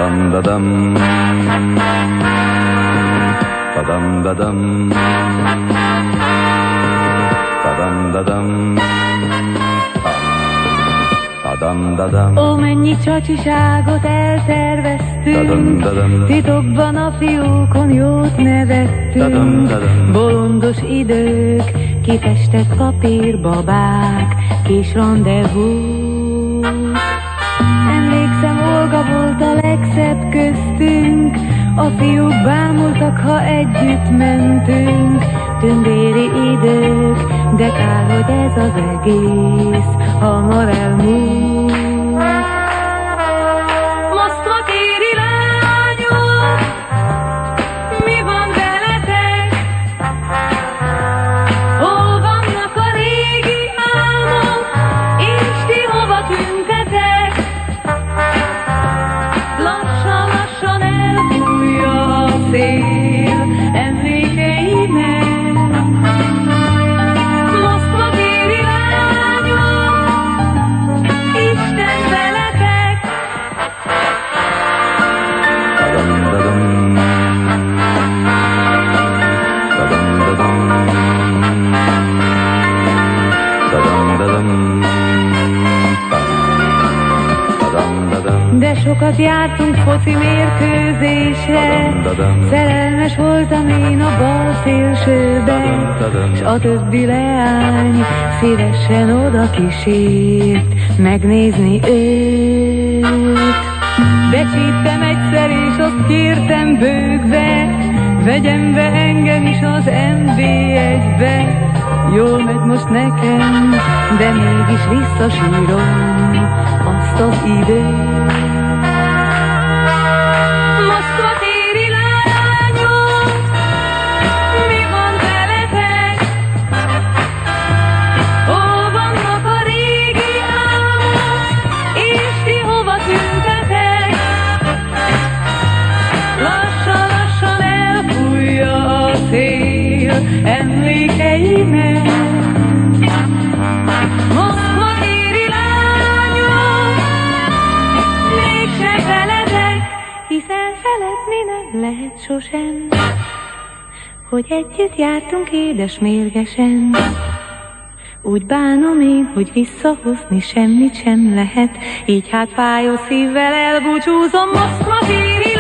Tadam-dadam, tadam-dadam, tadam-dadam, tadam-dadam. Ó, mennyi csacsiságot elterveztünk, Tadam-dadam, titokban a fiúkon jót nevettünk. Tadam-dadam. Bolondos idők, kifestett papírbabák, kis rendezvú. Emlékszem, Olga volt a legszebb köztünk, a fiúk bámultak, ha együtt mentünk. Tündéri idők, de kár, hogy ez az egész hamar elmúlt. Moszkva téri lányok, mi van veletek? Hol vannak a régi álmok, és ti hova tüntetek? Lassan-lassan elfújja a szél emlékeimet. Moszkva téri lányok, Isten veletek! tadam-dadam, tadam-dadam, tadam-dadam, tadam-dadam. De sokat jártunk foci mérkőzésre, szerelmes voltam én a bal szélsőbe, s a többi leány szívesen oda kísért megnézni őt. Becsíptem egyszer, és azt kértem bőgve, vegyem be engem is az NB1-be. Jól megy most nekem, de mégis visszasírom azt az időt. Moszkva téri lányok, mi van veletek? Hol vannak a régi álmok, és ti hova tüntetek? Lassan-lassan elfújja a szél emlékeimet. Moszkva téri lányok, mégsem feledek, hiszen feledni nem lehet sosem, hogy együtt jártunk édes mérgesen. Úgy bánom én, hogy visszahozni semmit sem lehet, így hát fájó szívvel elbúcsúzom. Moszkva téri